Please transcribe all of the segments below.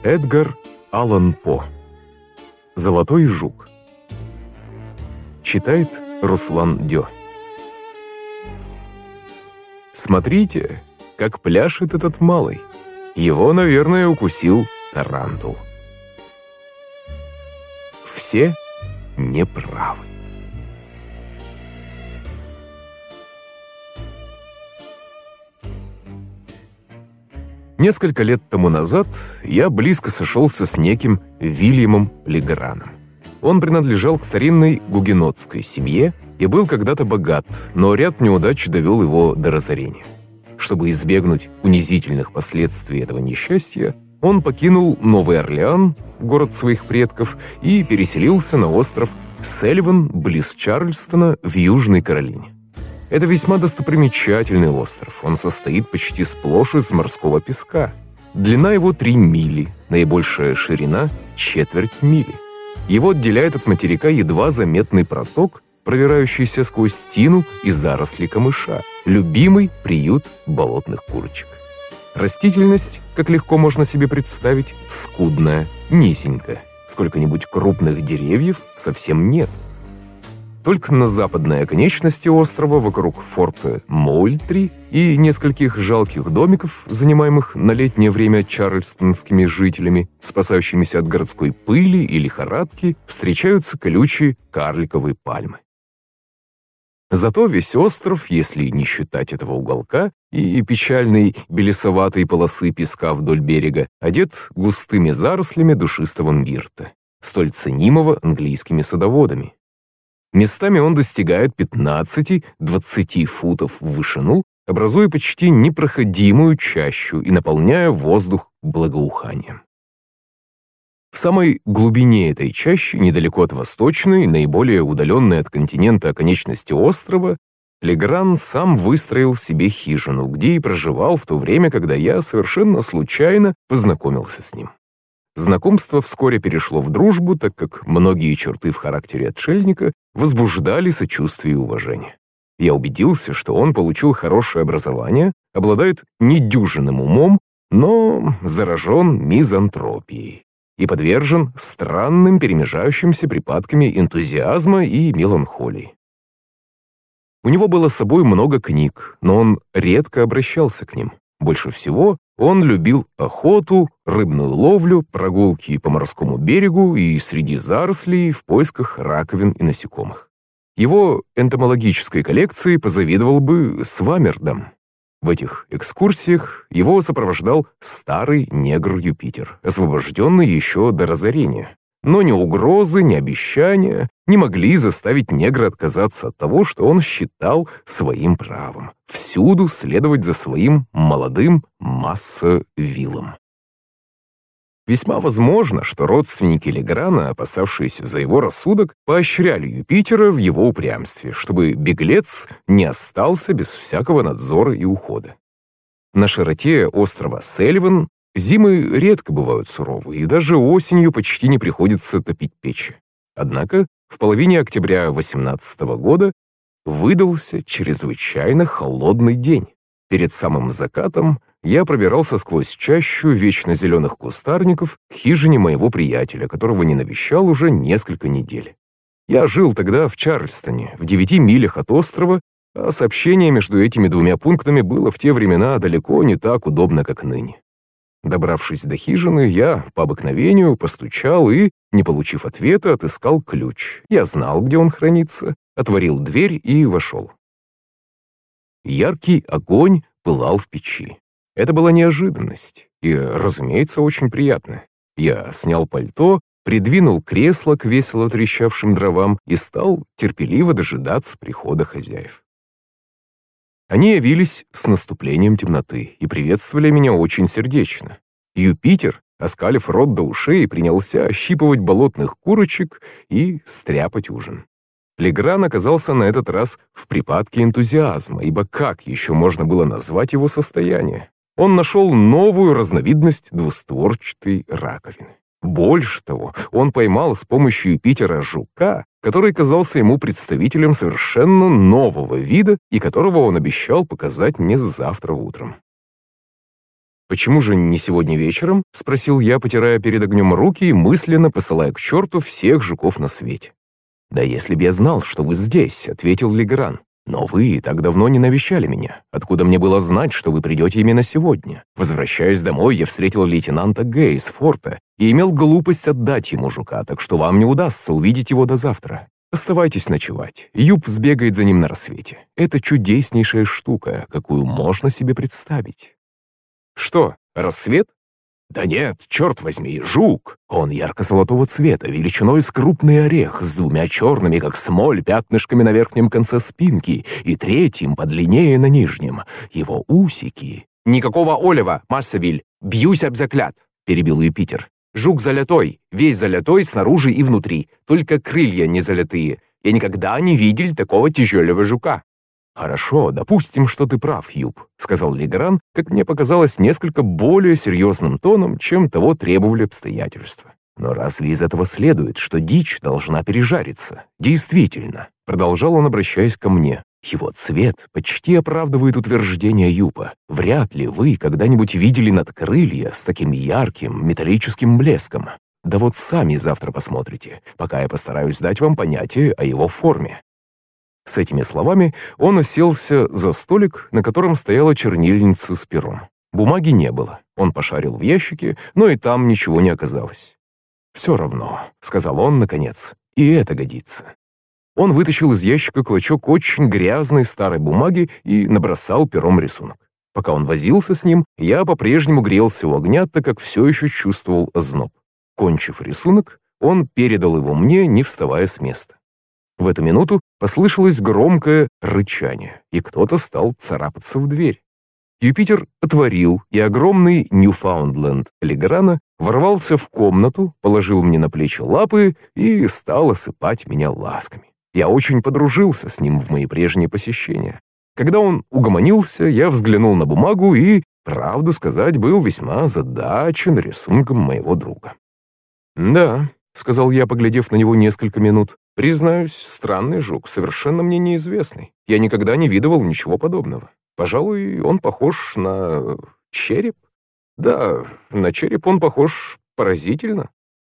Эдгар Аллан По. «Золотой жук». Читает Руслан Дё. Смотрите, как пляшет этот малый. Его, наверное, укусил тарантул. Все неправы. Несколько лет тому назад я близко сошелся с неким Вильямом Леграном. Он принадлежал к старинной гугенотской семье и был когда-то богат, но ряд неудач довел его до разорения. Чтобы избегнуть унизительных последствий этого несчастья, он покинул Новый Орлеан, город своих предков, и переселился на остров Сельван близ Чарльстона в Южной Каролине. Это весьма достопримечательный остров. Он состоит почти сплошь из морского песка. Длина его 3 мили, наибольшая ширина — 1/4 мили. Его отделяет от материка едва заметный проток, пробирающийся сквозь тину и заросли камыша, любимый приют болотных курочек. Растительность, как легко можно себе представить, скудная, низенькая. Сколько-нибудь крупных деревьев совсем нет. Только на западной оконечности острова, вокруг форта Моультри и нескольких жалких домиков, занимаемых на летнее время чарльстонскими жителями, спасающимися от городской пыли и лихорадки, встречаются колючие карликовые пальмы. Зато весь остров, если не считать этого уголка и печальной белесоватой полосы песка вдоль берега, одет густыми зарослями душистого мирта, столь ценимого английскими садоводами. Местами он достигает 15-20 футов в вышину, образуя почти непроходимую чащу и наполняя воздух благоуханием. В самой глубине этой чащи, недалеко от восточной, наиболее удаленной от континента оконечности острова, Легран сам выстроил себе хижину, где и проживал в то время, когда я совершенно случайно познакомился с ним. Знакомство вскоре перешло в дружбу, так как многие черты в характере отшельника возбуждали сочувствие и уважение. Я убедился, что он получил хорошее образование, обладает недюжинным умом, но заражен мизантропией и подвержен странным перемежающимся припадками энтузиазма и меланхолии. У него было с собой много книг, но он редко обращался к ним. Больше всего он любил охоту, рыбную ловлю, прогулки по морскому берегу и среди зарослей в поисках раковин и насекомых. Его энтомологической коллекции позавидовал бы Сваммердам. В этих экскурсиях его сопровождал старый негр Юпитер, освобожденный еще до разорения. Но ни угрозы, ни обещания не могли заставить негра отказаться от того, что он считал своим правом — всюду следовать за своим молодым Масса-Виллом. Весьма возможно, что родственники Леграна, опасавшиеся за его рассудок, поощряли Юпитера в его упрямстве, чтобы беглец не остался без всякого надзора и ухода. На широте острова Сельван зимы редко бывают суровые, и даже осенью почти не приходится топить печи. Однако в половине октября 18 года выдался чрезвычайно холодный день. Перед самым закатом я пробирался сквозь чащу вечно зеленых кустарников к хижине моего приятеля, которого не навещал уже несколько недель. Я жил тогда в Чарльстоне, в 9 милях от острова, а сообщение между этими двумя пунктами было в те времена далеко не так удобно, как ныне. Добравшись до хижины, я по обыкновению постучал и, не получив ответа, отыскал ключ. Я знал, где он хранится, отворил дверь и вошел. Яркий огонь пылал в печи. Это была неожиданность и, разумеется, очень приятно. Я снял пальто, придвинул кресло к весело трещавшим дровам и стал терпеливо дожидаться прихода хозяев. Они явились с наступлением темноты и приветствовали меня очень сердечно. Юпитер, оскалив рот до ушей, принялся ощипывать болотных курочек и стряпать ужин. Легран оказался на этот раз в припадке энтузиазма, ибо как еще можно было назвать его состояние? Он нашел новую разновидность двустворчатой раковины. Больше того, он поймал с помощью Юпитера жука, который казался ему представителем совершенно нового вида и которого он обещал показать мне завтра утром. «Почему же не сегодня вечером?» — спросил я, потирая перед огнем руки и мысленно посылая к черту всех жуков на свете. «Да если б я знал, что вы здесь», — ответил Легран. «Но вы так давно не навещали меня. Откуда мне было знать, что вы придете именно сегодня? Возвращаясь домой, я встретил лейтенанта Г. из форта и имел глупость отдать ему жука, так что вам не удастся увидеть его до завтра. Оставайтесь ночевать. Юб сбегает за ним на рассвете. Это чудеснейшая штука, какую можно себе представить». «Что, рассвет?» «Да нет, черт возьми, жук! Он ярко-золотого цвета, величиной с крупный орех, с двумя черными, как смоль, пятнышками на верхнем конце спинки и третьим подлиннее на нижнем. Его усики...» «Никакого олива, Массавиль! Бьюсь об заклад!» — перебил Юпитер. «Жук залятой, весь залятой снаружи и внутри, только крылья не залятые. Я никогда не видел такого тяжелого жука». «Хорошо, допустим, что ты прав, Юб», — сказал Легран, как мне показалось, несколько более серьезным тоном, чем того требовали обстоятельства. «Но разве из этого следует, что дичь должна пережариться?» «Действительно», — продолжал он, обращаясь ко мне, «его цвет почти оправдывает утверждение Юпа. Вряд ли вы когда-нибудь видели надкрылья с таким ярким металлическим блеском. Да вот сами завтра посмотрите, пока я постараюсь дать вам понятие о его форме». С этими словами он уселся за столик, на котором стояла чернильница с пером. Бумаги не было. Он пошарил в ящике, но и там ничего не оказалось. «Все равно», — сказал он наконец, — «и это годится». Он вытащил из ящика клочок очень грязной старой бумаги и набросал пером рисунок. Пока он возился с ним, я по-прежнему грелся у огня, так как все еще чувствовал озноб. Кончив рисунок, он передал его мне, не вставая с места. В эту минуту послышалось громкое рычание, и кто-то стал царапаться в дверь. Юпитер отворил, и огромный Ньюфаундленд Леграна ворвался в комнату, положил мне на плечи лапы и стал осыпать меня ласками. Я очень подружился с ним в мои прежние посещения. Когда он угомонился, я взглянул на бумагу и, правду сказать, был весьма озадачен рисунком моего друга. «Да», — сказал я, поглядев на него несколько минут, — «признаюсь, странный жук, совершенно мне неизвестный. Я никогда не видывал ничего подобного. Пожалуй, он похож на череп. Да, на череп он похож поразительно».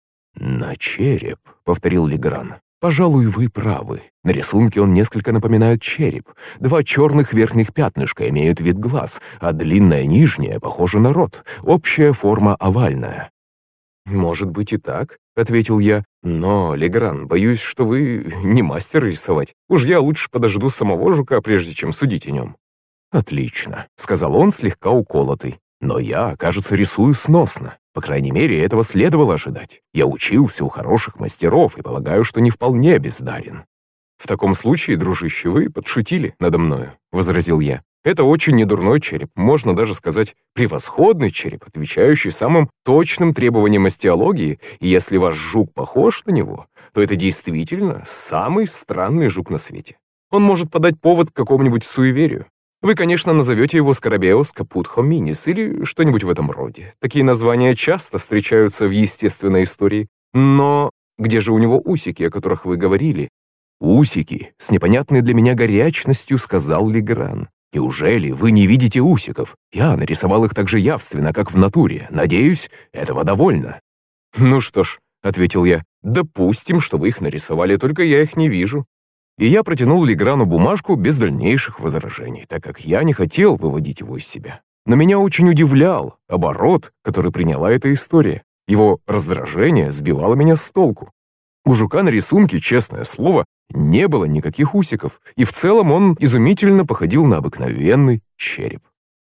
«На череп», — повторил Легран. «Пожалуй, вы правы. На рисунке он несколько напоминает череп. Два черных верхних пятнышка имеют вид глаз, а длинная нижняя похожа на рот. Общая форма овальная». «Может быть и так», — ответил я. «Но, Легран, боюсь, что вы не мастер рисовать. Уж я лучше подожду самого жука, прежде чем судить о нем». «Отлично», — сказал он, слегка уколотый. «Но я, кажется, рисую сносно. По крайней мере, этого следовало ожидать. Я учился у хороших мастеров и полагаю, что не вполне бездарен». «В таком случае, дружище, вы подшутили надо мною», — возразил я. «Это очень недурной череп, можно даже сказать, превосходный череп, отвечающий самым точным требованиям остеологии, и если ваш жук похож на него, то это действительно самый странный жук на свете. Он может подать повод к какому-нибудь суеверию. Вы, конечно, назовете его Скарабеус капут хоминис или что-нибудь в этом роде. Такие названия часто встречаются в естественной истории. Но где же у него усики, о которых вы говорили?» «Усики», — с непонятной для меня горячностью сказал Легран. «Неужели вы не видите усиков? Я нарисовал их так же явственно, как в натуре. Надеюсь, этого довольно». «Ну что ж», — ответил я, — «допустим, что вы их нарисовали, только я их не вижу». И я протянул Леграну бумажку без дальнейших возражений, так как я не хотел выводить его из себя. Но меня очень удивлял оборот, который приняла эта история. Его раздражение сбивало меня с толку. У жука на рисунке, честное слово, не было никаких усиков, и в целом он изумительно походил на обыкновенный череп.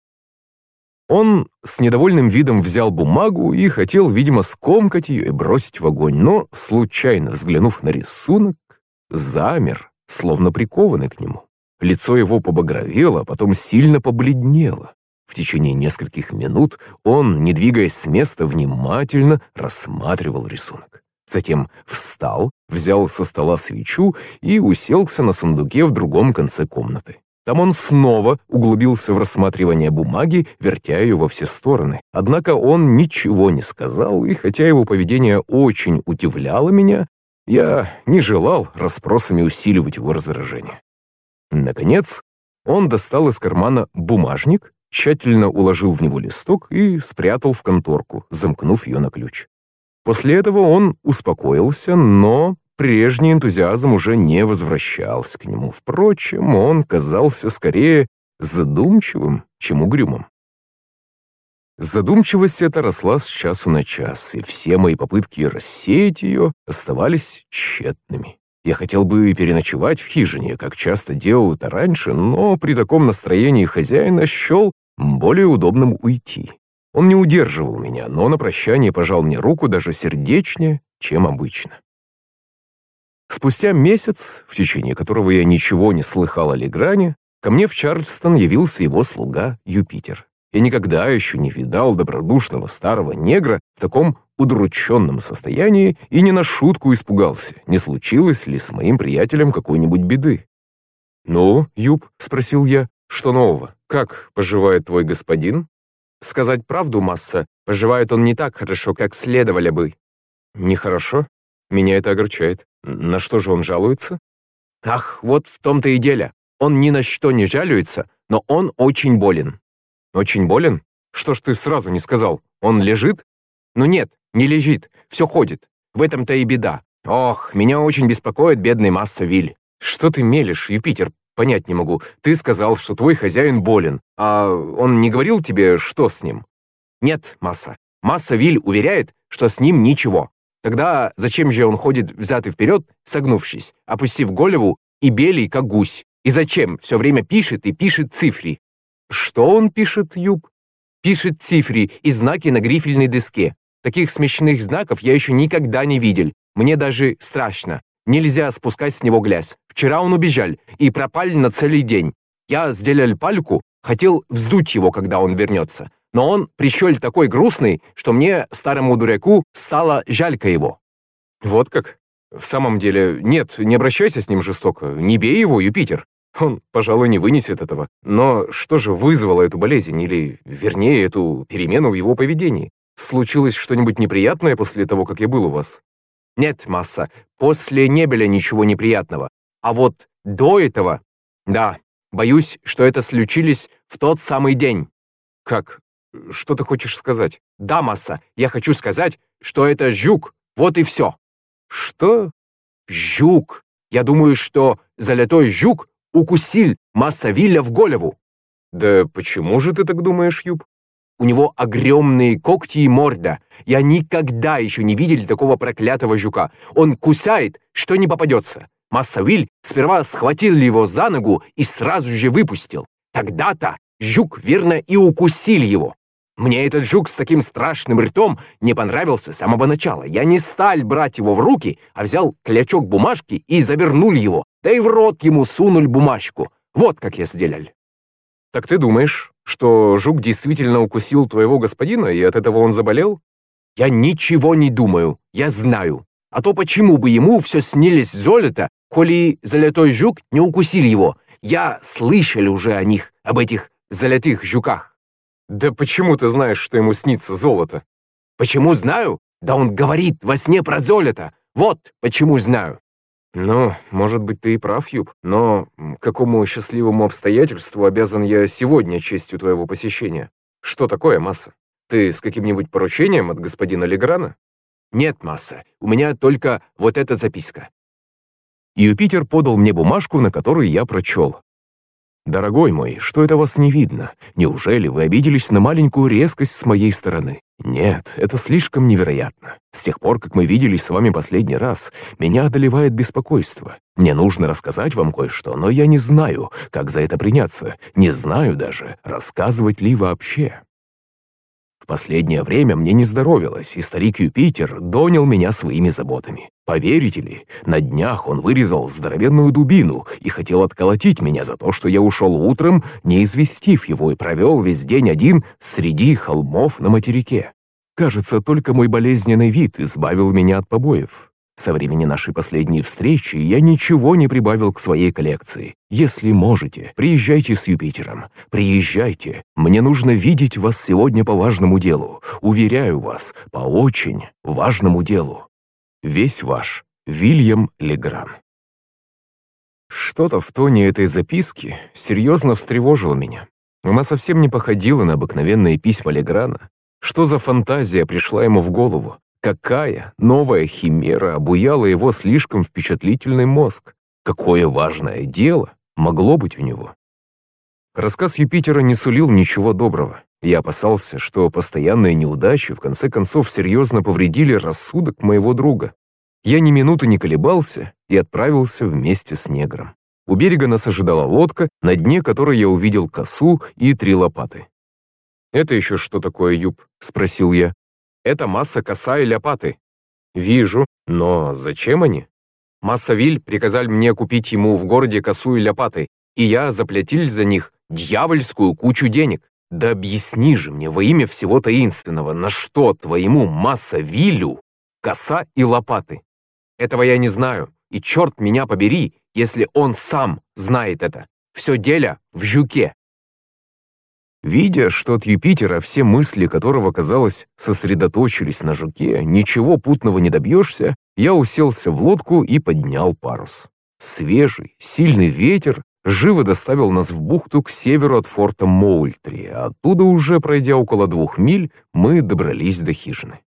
Он с недовольным видом взял бумагу и хотел, видимо, скомкать ее и бросить в огонь, но, случайно взглянув на рисунок, замер, словно прикованный к нему. Лицо его побагровело, а потом сильно побледнело. В течение нескольких минут он, не двигаясь с места, внимательно рассматривал рисунок. Затем встал, взял со стола свечу и уселся на сундуке в другом конце комнаты. Там он снова углубился в рассматривание бумаги, вертя ее во все стороны. Однако он ничего не сказал, и хотя его поведение очень удивляло меня, я не желал расспросами усиливать его раздражение. Наконец, он достал из кармана бумажник тщательно уложил в него листок и спрятал в конторку, замкнув ее на ключ. После этого он успокоился, но прежний энтузиазм уже не возвращался к нему. Впрочем, он казался скорее задумчивым, чем угрюмым. Задумчивость эта росла с часу на час, и все мои попытки рассеять ее оставались тщетными. Я хотел бы переночевать в хижине, как часто делал это раньше, но при таком настроении хозяина счел более удобным уйти. Он не удерживал меня, но на прощание пожал мне руку даже сердечнее, чем обычно. Спустя месяц, в течение которого я ничего не слыхал о Легране, ко мне в Чарльстон явился его слуга Юпитер. Я никогда еще не видал добродушного старого негра в таком удрученном состоянии и не на шутку испугался, не случилось ли с моим приятелем какой-нибудь беды. «Ну, Юп», — спросил я, — «что нового? Как поживает твой господин?» «Сказать правду, масса, поживает он не так хорошо, как следовало бы». «Нехорошо? Меня это огорчает. На что же он жалуется?» «Ах, вот в том-то и дело. Он ни на что не жалуется, но он очень болен». «Очень болен? Что ж ты сразу не сказал? Он лежит?» «Ну нет, не лежит, все ходит. В этом-то и беда. Ох, меня очень беспокоит бедный масса Виль». «Что ты мелешь, Юпитер? Понять не могу. Ты сказал, что твой хозяин болен, а он не говорил тебе, что с ним?» «Нет, масса. Масса Виль уверяет, что с ним ничего. Тогда зачем же он ходит взад и вперед, согнувшись, опустив голову и белый, как гусь? И зачем все время пишет и пишет цифры?» «Что он пишет, Юб?» «Пишет цифры и знаки на грифельной доске. Таких смешных знаков я еще никогда не видел. Мне даже страшно. Нельзя спускать с него глаз. Вчера он убежал и пропал на целый день. Я сделал пальку, хотел вздуть его, когда он вернется. Но он пришел такой грустный, что мне, старому дураку, стало жалько его». «Вот как? В самом деле, нет, не обращайся с ним жестоко. Не бей его, Юпитер. Он, пожалуй, не вынесет этого. Но что же вызвало эту болезнь, или, вернее, эту перемену в его поведении? Случилось что-нибудь неприятное после того, как я был у вас?» «Нет, масса, после не было ничего неприятного. А вот до этого, да, боюсь, что это случилось в тот самый день». «Как? Что ты хочешь сказать?» «Да, масса, я хочу сказать, что это жук, вот и все». «Что?» «Жук. Я думаю, что золотой жук укусил масса Вилля в голову». «Да почему же ты так думаешь, Юб?» «У него огромные когти и морда. Я никогда еще не видел такого проклятого жука. Он кусает, что не попадется. Масса Виль сперва схватил его за ногу и сразу же выпустил. Тогда-то жук верно и укусил его. Мне этот жук с таким страшным ртом не понравился с самого начала. Я не стал брать его в руки, а взял клочок бумажки и завернул его, да и в рот ему сунул бумажку. Вот как я сделал». «Так ты думаешь, что жук действительно укусил твоего господина, и от этого он заболел?» «Я ничего не думаю, я знаю. А то почему бы ему все снились золото, коли золотой жук не укусил его? Я слышал уже о них, об этих золотых жуках». «Да почему ты знаешь, что ему снится золото?» «Почему знаю? Да он говорит во сне про золото. Вот почему знаю». «Ну, может быть, ты и прав, Юб, но какому счастливому обстоятельству обязан я сегодня честью твоего посещения? Что такое, масса? Ты с каким-нибудь поручением от господина Леграна?» «Нет, масса, у меня только вот эта записка». Юпитер подал мне бумажку, на которой я прочел: «Дорогой мой, что это вас не видно? Неужели вы обиделись на маленькую резкость с моей стороны? Нет, это слишком невероятно. С тех пор, как мы виделись с вами последний раз, меня одолевает беспокойство. Мне нужно рассказать вам кое-что, но я не знаю, как за это приняться, не знаю даже, рассказывать ли вообще. В последнее время мне не здоровилось, и старик Юпитер донял меня своими заботами. Поверите ли, на днях он вырезал здоровенную дубину и хотел отколотить меня за то, что я ушел утром, не известив его, и провел весь день один среди холмов на материке. Кажется, только мой болезненный вид избавил меня от побоев. Со времени нашей последней встречи я ничего не прибавил к своей коллекции. Если можете, приезжайте с Юпитером. Приезжайте. Мне нужно видеть вас сегодня по важному делу. Уверяю вас, по очень важному делу. Весь ваш Вильям Легран». Что-то в тоне этой записки серьезно встревожило меня. Она совсем не походила на обыкновенные письма Леграна. Что за фантазия пришла ему в голову? Какая новая химера обуяла его слишком впечатлительный мозг? Какое важное дело могло быть у него? Рассказ Юпитера не сулил ничего доброго. Я опасался, что постоянные неудачи в конце концов серьезно повредили рассудок моего друга. Я ни минуты не колебался и отправился вместе с негром. У берега нас ожидала лодка, на дне которой я увидел косу и 3 лопаты. «Это еще что такое, Юп?» — спросил я. «Это Масса, коса и лопаты». «Вижу, но зачем они?» «Массавиль приказал мне купить ему в городе косу и лопаты, и я заплатил за них дьявольскую кучу денег. Да объясни же мне во имя всего таинственного, на что твоему Массавилю коса и лопаты? Этого я не знаю, и черт меня побери, если он сам знает это. Все дело в жуке». Видя, что от Юпитера все мысли которого, казалось, сосредоточились на жуке, ничего путного не добьешься, я уселся в лодку и поднял парус. Свежий, сильный ветер живо доставил нас в бухту к северу от форта Моультри, а оттуда уже, пройдя около 2 миль, мы добрались до хижины.